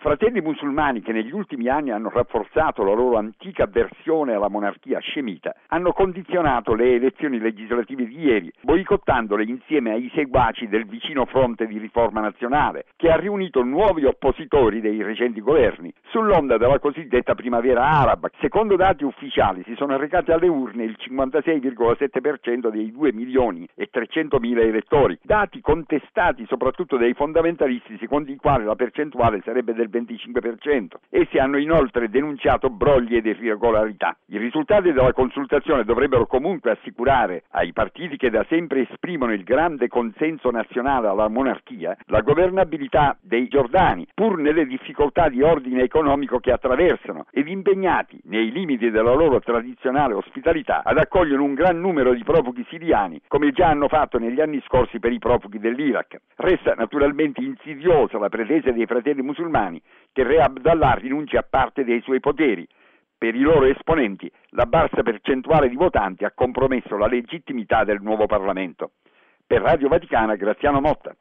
Fratelli musulmani, che negli ultimi anni hanno rafforzato la loro antica avversione alla monarchia sciemita, hanno condizionato le elezioni legislative di ieri, boicottandole insieme ai seguaci del vicino fronte di riforma nazionale, che ha riunito nuovi oppositori dei recenti governi, sull'onda della cosiddetta primavera araba. Secondo dati ufficiali si sono recati alle urne il 56,7% dei 2.300.000 elettori, dati contestati soprattutto dai fondamentalisti, secondo i quali la percentuale sarebbe del 25%. Essi hanno inoltre denunciato brogli ed irregolarità. I risultati della consultazione dovrebbero comunque assicurare ai partiti che da sempre esprimono il grande consenso nazionale alla monarchia la governabilità dei Giordani, pur nelle difficoltà di ordine economico che attraversano, ed impegnati, nei limiti della loro tradizionale ospitalità, ad accogliere un gran numero di profughi siriani, come già hanno fatto negli anni scorsi per i profughi dell'Iraq. Resta naturalmente insidiosa la pretesa dei fratelli musulmani che Re Abdallah rinunci a parte dei suoi poteri. Per i loro esponenti, la bassa percentuale di votanti ha compromesso la legittimità del nuovo Parlamento. Per Radio Vaticana, Graziano Motta.